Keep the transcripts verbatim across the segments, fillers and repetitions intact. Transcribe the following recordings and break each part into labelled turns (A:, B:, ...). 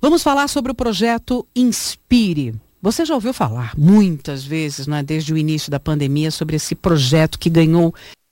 A: Vamos falar sobre o projeto Inspire. Você já ouviu falar muitas vezes, não é, desde o início da pandemia, sobre esse projeto que ganhou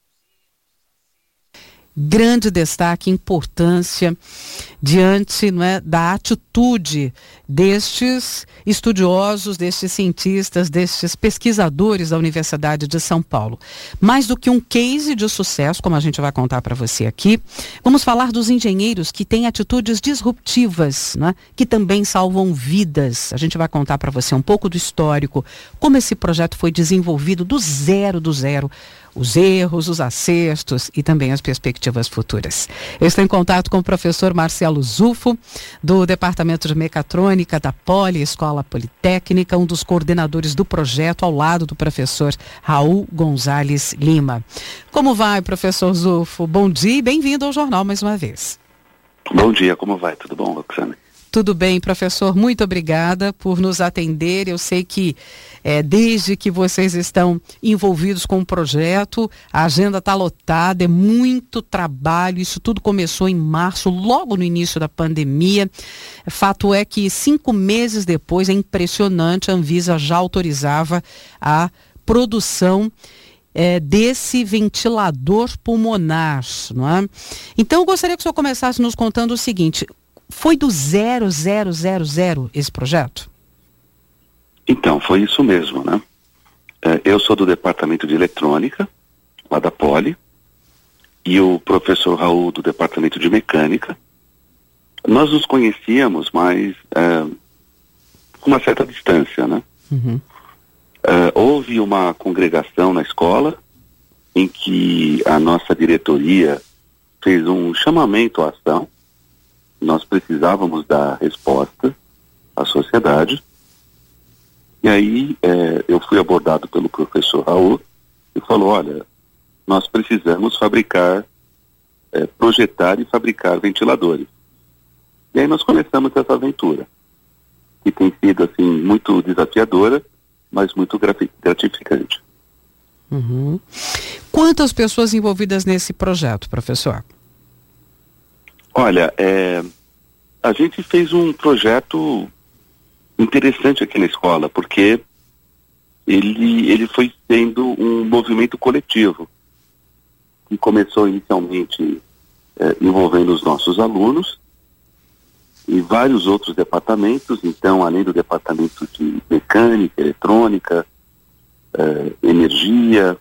A: grande destaque, importância diante, não é, da atitude destes estudiosos, destes cientistas, destes pesquisadores da Universidade de São Paulo. Mais do que um case de sucesso, como a gente vai contar para você aqui, vamos falar dos engenheiros que têm atitudes disruptivas, né, que também salvam vidas. A gente vai contar para você um pouco do histórico, como esse projeto foi desenvolvido do zero do zero, os erros, os acertos e também as perspectivas futuras. Eu estou em contato com o professor Marcelo Zufo, do Departamento de Mecatrônica da Poli, Escola Politécnica, um dos coordenadores do projeto, ao lado do professor Raul Gonzalez Lima. Como vai, professor Zufo? Bom dia e bem-vindo ao jornal mais uma vez.
B: Bom dia, como vai? Tudo bom, Roxane?
A: Tudo bem, professor, muito obrigada por nos atender. Eu sei que é, desde que vocês estão envolvidos com o projeto, a agenda está lotada, é muito trabalho, isso tudo começou em março, logo no início da pandemia. Fato é que cinco meses depois, é impressionante, a Anvisa já autorizava a produção É, desse ventilador pulmonar, não é? Então eu gostaria que o senhor começasse nos contando o seguinte: foi do zero, zero, zero, zero esse projeto?
B: Então, foi isso mesmo, né? É, eu sou do Departamento de Eletrônica, lá da Poli, e o professor Raul do Departamento de Mecânica. Nós nos conhecíamos, mas é, com uma certa distância, né?
A: Uhum.
B: Uh, houve uma congregação na escola em que a nossa diretoria fez um chamamento à ação. Nós precisávamos dar resposta à sociedade. E aí eh, eu fui abordado pelo professor Raul e falou: olha, nós precisamos fabricar, eh, projetar e fabricar ventiladores. E aí nós começamos essa aventura, que tem sido assim muito desafiadora, mas muito gratificante.
A: Uhum. Quantas pessoas envolvidas nesse projeto, professor?
B: Olha, é, a gente fez um projeto interessante aqui na escola, porque ele, ele foi sendo um movimento coletivo, que começou inicialmente é, envolvendo os nossos alunos e vários outros departamentos. Então, além do departamento de mecânica, eletrônica, uh, energia,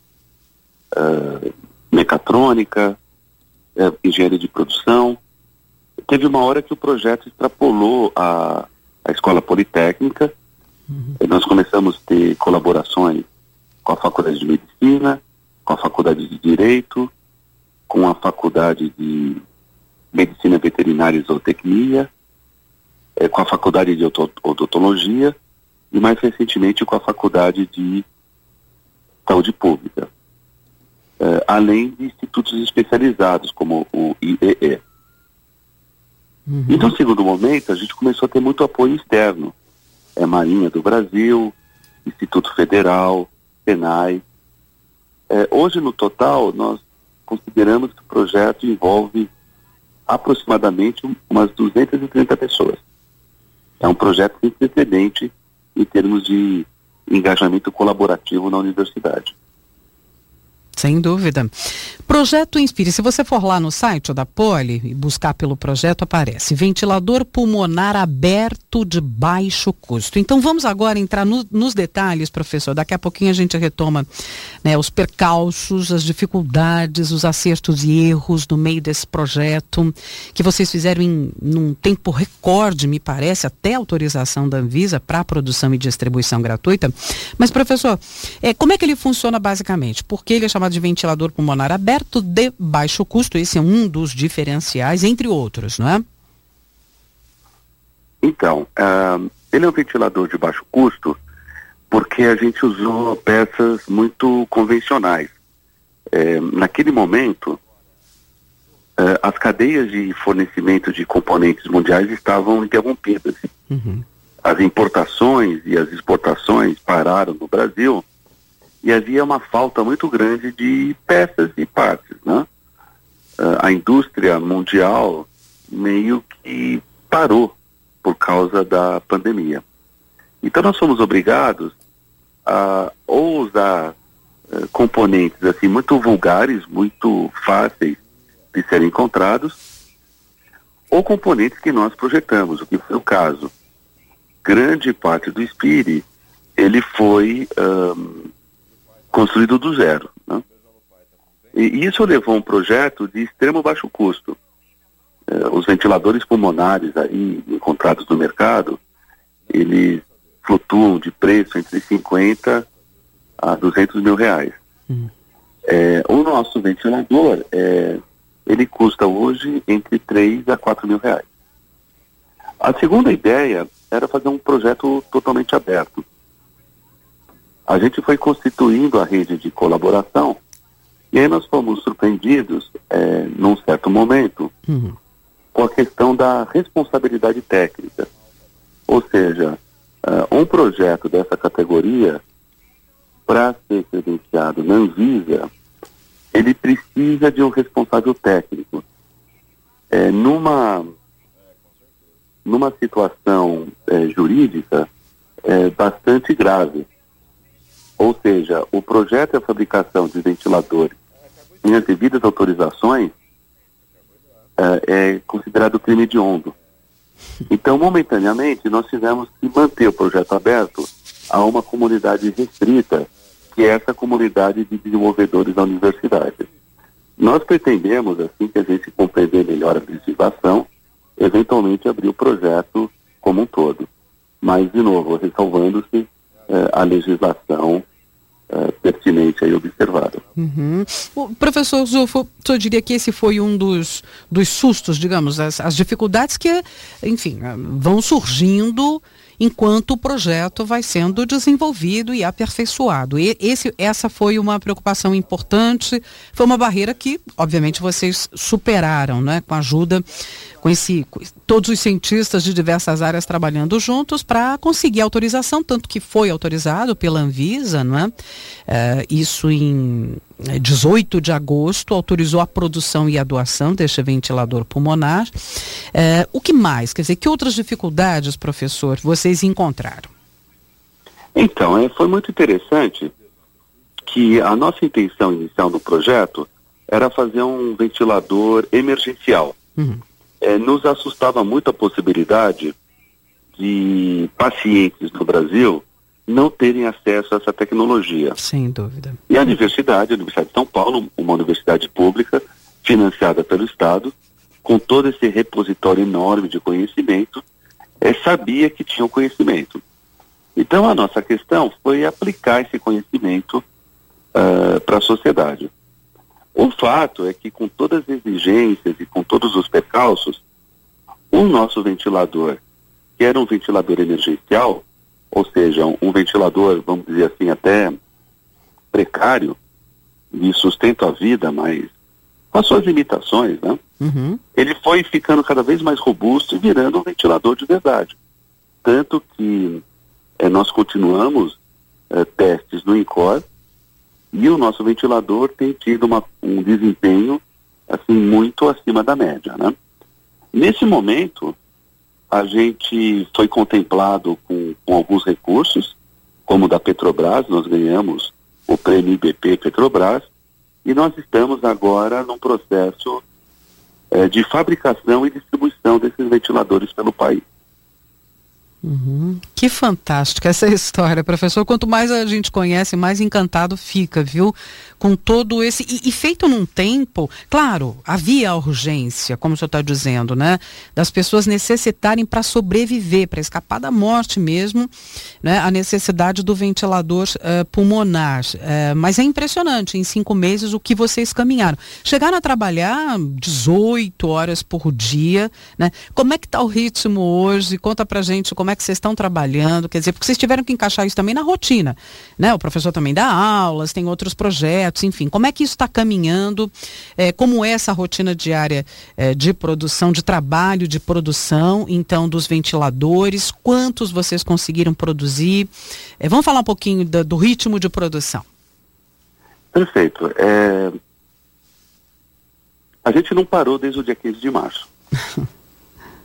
B: uh, mecatrônica, uh, engenharia de produção, teve uma hora que o projeto extrapolou a, a Escola Politécnica. Uhum. E nós começamos a ter colaborações com a Faculdade de Medicina, com a Faculdade de Direito, com a Faculdade de Medicina Veterinária e Zootecnia, é, com a Faculdade de Odontologia e mais recentemente com a Faculdade de Saúde Pública, é, além de institutos especializados como o I E E. Uhum. E no segundo momento a gente começou a ter muito apoio externo, é, Marinha do Brasil, Instituto Federal, Senai. É, hoje no total nós consideramos que o projeto envolve aproximadamente umas duzentas e trinta pessoas. É um projeto sem precedente em termos de engajamento colaborativo na universidade.
A: Sem dúvida. Projeto Inspire. Se você for lá no site da Poli e buscar pelo projeto, aparece ventilador pulmonar aberto de baixo custo. Então vamos agora entrar no, nos detalhes, professor. Daqui a pouquinho a gente retoma, né, os percalços, as dificuldades, os acertos e erros no meio desse projeto que vocês fizeram em num tempo recorde, me parece, até autorização da Anvisa para produção e distribuição gratuita. Mas, professor, é, como é que ele funciona basicamente? Porque ele é chamado de ventilador pulmonar aberto de baixo custo. Esse é um dos diferenciais, entre outros, não é?
B: Então, uh, ele é um ventilador de baixo custo porque a gente usou peças muito convencionais. É, naquele momento, uh, as cadeias de fornecimento de componentes mundiais estavam interrompidas. Uhum. As importações e as exportações pararam no Brasil. E havia uma falta muito grande de peças e partes, né? Uh, a indústria mundial meio que parou por causa da pandemia. Então nós fomos obrigados a ou usar uh, componentes assim muito vulgares, muito fáceis de serem encontrados, ou componentes que nós projetamos, o que foi o caso. Grande parte do Spiri, ele foi um, construído do zero, né? E isso levou a um projeto de extremo baixo custo. Uh, os ventiladores pulmonares aí encontrados no mercado, eles flutuam de preço entre cinquenta a duzentos mil reais. Hum. É, o nosso ventilador, é, ele custa hoje entre três a quatro mil reais. A segunda ideia era fazer um projeto totalmente aberto. A gente foi constituindo a rede de colaboração e aí nós fomos surpreendidos, é, num certo momento, uhum. com a questão da responsabilidade técnica. Ou seja, uh, um projeto dessa categoria, para ser credenciado na Anvisa, ele precisa de um responsável técnico. É, numa, numa situação é, jurídica é, bastante grave. Ou seja, o projeto e a fabricação de ventiladores sem as devidas autorizações é, é considerado crime hediondo. Então, momentaneamente, nós tivemos que manter o projeto aberto a uma comunidade restrita, que é essa comunidade de desenvolvedores da universidade. Nós pretendemos, assim que a gente compreender melhor a legislação, eventualmente abrir o projeto como um todo. Mas, de novo, ressalvando-se eh, a legislação eh, pertinente aí observada.
A: Uhum. O professor Zolfo, o senhor diria que esse foi um dos, dos sustos, digamos, as, as dificuldades que, enfim, vão surgindo enquanto o projeto vai sendo desenvolvido e aperfeiçoado. E esse, essa foi uma preocupação importante, foi uma barreira que, obviamente, vocês superaram, né, com a ajuda, com esse, com todos os cientistas de diversas áreas trabalhando juntos para conseguir a autorização, tanto que foi autorizado pela Anvisa, não é? É, isso em dezoito de agosto, autorizou a produção e a doação deste ventilador pulmonar. É, o que mais? Quer dizer, que outras dificuldades, professor, vocês encontraram?
B: Então, é, foi muito interessante que a nossa intenção inicial no projeto era fazer um ventilador emergencial. Uhum. É, nos assustava muito a possibilidade de pacientes no Brasil não terem acesso a essa tecnologia.
A: Sem dúvida.
B: E a universidade, a Universidade de São Paulo, uma universidade pública, financiada pelo Estado, com todo esse repositório enorme de conhecimento, é, sabia que tinha o conhecimento. Então a nossa questão foi aplicar esse conhecimento uh, para a sociedade. O fato é que com todas as exigências e com todos os percalços, o nosso ventilador, que era um ventilador emergencial, ou seja, um, um ventilador, vamos dizer assim, até precário, de sustento à vida, mas com as suas limitações, né? Uhum. Ele foi ficando cada vez mais robusto e virando um ventilador de verdade. Tanto que eh, nós continuamos eh, testes no INCOR e o nosso ventilador tem tido uma, um desempenho assim, muito acima da média, né? Nesse momento, a gente foi contemplado com, com alguns recursos, como o da Petrobras, nós ganhamos o prêmio I B P Petrobras, e nós estamos agora num processo eh, de fabricação e distribuição desses ventiladores pelo país.
A: Uhum. Que fantástica essa história, professor. Quanto mais a gente conhece, mais encantado fica, viu? Com todo esse... E, e feito num tempo, claro, havia a urgência, como o senhor está dizendo, né? Das pessoas necessitarem para sobreviver, para escapar da morte mesmo, né? A necessidade do ventilador uh, pulmonar. Uh, mas é impressionante, em cinco meses, o que vocês caminharam. Chegaram a trabalhar dezoito horas por dia, né? Como é que está o ritmo hoje? Conta pra gente como é que vocês estão trabalhando, quer dizer, porque vocês tiveram que encaixar isso também na rotina, né? O professor também dá aulas, tem outros projetos, enfim, como é que isso está caminhando, é, como é essa rotina diária é, de produção, de trabalho de produção, então, dos ventiladores, quantos vocês conseguiram produzir, é, vamos falar um pouquinho do, do ritmo de produção.
B: Perfeito, é... a gente não parou desde o dia quinze de março.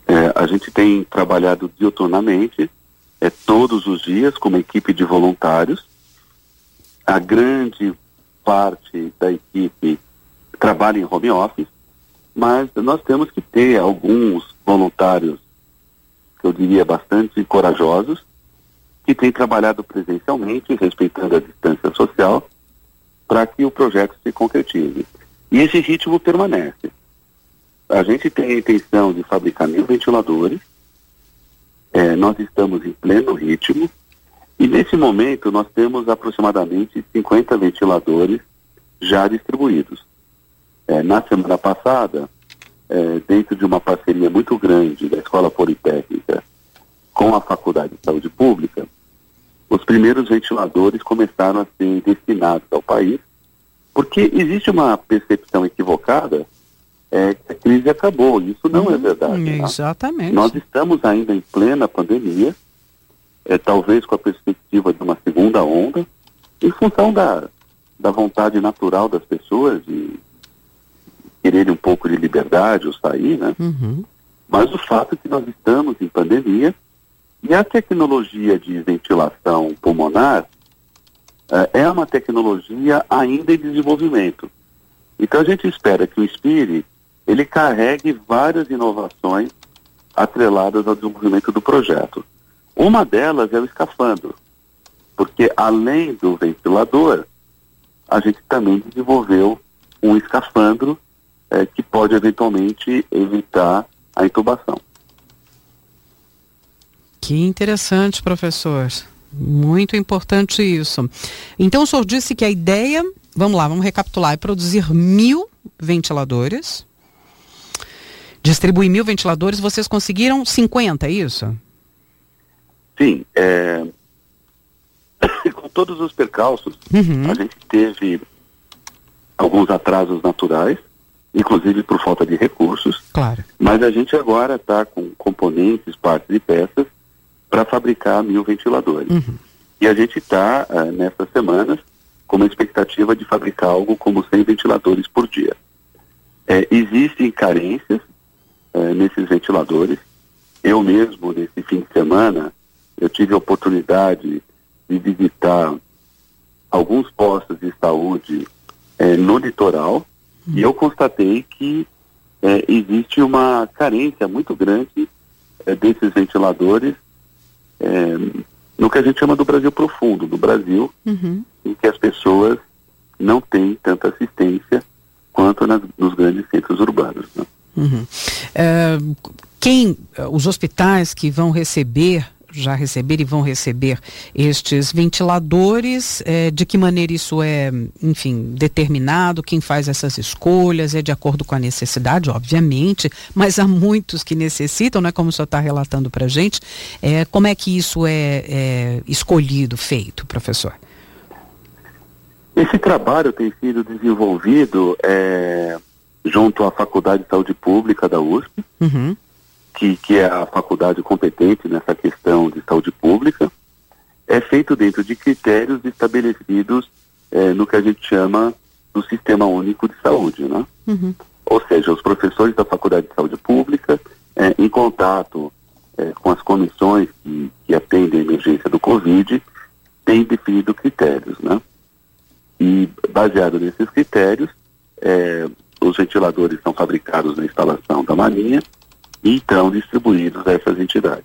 B: É, a gente tem trabalhado diuturnamente, é, todos os dias, com uma equipe de voluntários. A grande parte da equipe trabalha em home office, mas nós temos que ter alguns voluntários, que eu diria bastante corajosos, que têm trabalhado presencialmente, respeitando a distância social, para que o projeto se concretize. E esse ritmo permanece. A gente tem a intenção de fabricar mil ventiladores, é, nós estamos em pleno ritmo, e nesse momento nós temos aproximadamente cinquenta ventiladores já distribuídos. É, na semana passada, é, dentro de uma parceria muito grande da Escola Politécnica com a Faculdade de Saúde Pública, os primeiros ventiladores começaram a ser destinados ao país, porque existe uma percepção equivocada é, que a crise acabou. Isso não hum, é verdade.
A: Exatamente.
B: Nós estamos ainda em plena pandemia, é, talvez com a perspectiva de uma segunda onda, em função da, da vontade natural das pessoas de quererem um pouco de liberdade ou sair, né?
A: Uhum.
B: Mas o fato é que nós estamos em pandemia e a tecnologia de ventilação pulmonar uh, é uma tecnologia ainda em desenvolvimento. Então a gente espera que o Inspire, ele carregue várias inovações atreladas ao desenvolvimento do projeto. Uma delas é o escafandro, porque além do ventilador, a gente também desenvolveu um escafandro eh, que pode eventualmente evitar a intubação.
A: Que interessante, professor. Muito importante isso. Então o senhor disse que a ideia, vamos lá, vamos recapitular, é produzir mil ventiladores, distribuir mil ventiladores, vocês conseguiram cinquenta, é isso?
B: Sim, é... com todos os percalços, uhum. a gente teve alguns atrasos naturais, inclusive por falta de recursos,
A: claro.
B: Mas a gente agora está com componentes, partes e peças para fabricar mil ventiladores. Uhum. E a gente está, uh, nessas semanas, com uma expectativa de fabricar algo como cem ventiladores por dia. É, existem carências uh, nesses ventiladores. Eu mesmo, nesse fim de semana, eu tive a oportunidade de visitar alguns postos de saúde uh, no litoral, uhum. e eu constatei que uh, existe uma carência muito grande uh, desses ventiladores É, no que a gente chama do Brasil profundo, do Brasil, uhum. em que as pessoas não têm tanta assistência quanto nas, nos grandes centros urbanos. Né?
A: Uhum. É, quem, os hospitais que vão receber, já receber e vão receber estes ventiladores, é, de que maneira isso é, enfim, determinado, quem faz essas escolhas, é de acordo com a necessidade, obviamente, mas há muitos que necessitam, né, como o senhor está relatando para a gente, é, como é que isso é, é escolhido, feito, professor?
B: Esse trabalho tem sido desenvolvido é, junto à Faculdade de Saúde Pública da U S P, uhum. Que, que é a faculdade competente nessa questão de saúde pública, é feito dentro de critérios estabelecidos é, no que a gente chama do Sistema Único de Saúde, né? Uhum. Ou seja, os professores da Faculdade de Saúde Pública, é, em contato é, com as comissões que, que atendem a emergência do Covid, têm definido critérios, né? E baseado nesses critérios, é, os ventiladores são fabricados na instalação da Marinha, e então distribuídos a essas entidades.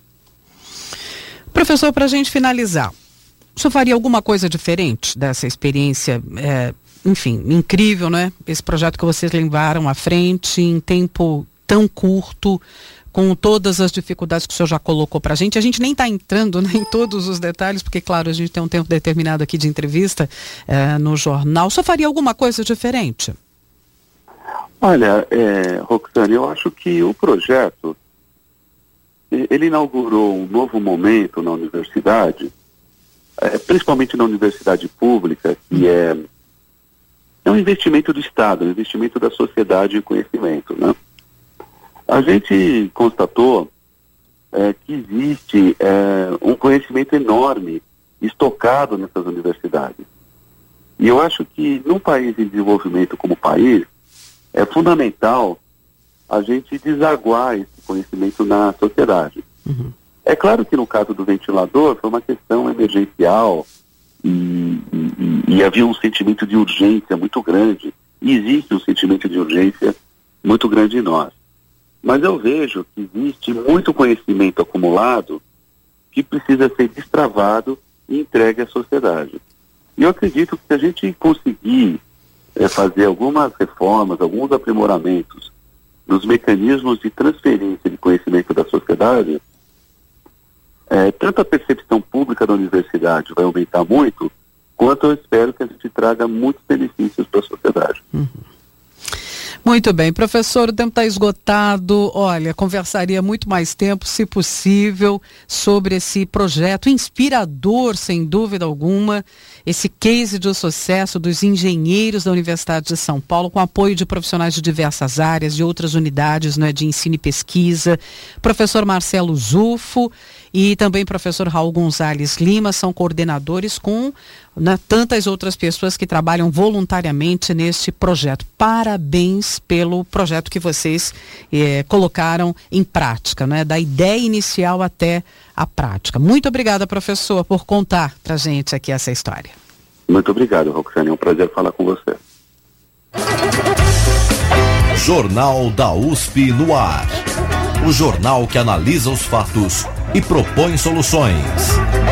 A: Professor, para a gente finalizar, o senhor faria alguma coisa diferente dessa experiência, é, enfim, incrível, né? Esse projeto que vocês levaram à frente em tempo tão curto, com todas as dificuldades que o senhor já colocou para a gente. A gente nem está entrando, né, em todos os detalhes, porque, claro, a gente tem um tempo determinado aqui de entrevista é, no jornal. O senhor faria alguma coisa diferente?
B: Olha, é, Roxane, eu acho que o projeto, ele inaugurou um novo momento na universidade, é, principalmente na universidade pública, que é, é um investimento do Estado, um investimento da sociedade em conhecimento, né? A gente constatou é, que existe é, um conhecimento enorme estocado nessas universidades. E eu acho que num país em desenvolvimento como o país, é fundamental a gente desaguar esse conhecimento na sociedade. Uhum. É claro que no caso do ventilador foi uma questão emergencial e, e, e havia um sentimento de urgência muito grande, e existe um sentimento de urgência muito grande em nós. Mas eu vejo que existe muito conhecimento acumulado que precisa ser destravado e entregue à sociedade. E eu acredito que se a gente conseguir é, fazer algumas reformas, alguns aprimoramentos nos mecanismos de transferência de conhecimento da sociedade, é, tanto a percepção pública da universidade vai aumentar muito, quanto eu espero que a gente traga muitos benefícios para a sociedade.
A: Uhum. Muito bem, professor, o tempo está esgotado. Olha, conversaria muito mais tempo, se possível, sobre esse projeto inspirador, sem dúvida alguma, esse case de sucesso dos engenheiros da Universidade de São Paulo, com apoio de profissionais de diversas áreas, de outras unidades, né, de ensino e pesquisa. Professor Marcelo Zufo e também professor Raul Gonzalez Lima são coordenadores com, né, tantas outras pessoas que trabalham voluntariamente neste projeto. Parabéns pelo projeto que vocês eh, colocaram em prática, né, da ideia inicial até a prática. Muito obrigada, professor, por contar pra gente aqui essa história.
B: Muito obrigado, Roxane. É um prazer falar com você.
C: Jornal da U S P no ar. O jornal que analisa os fatos e propõe soluções.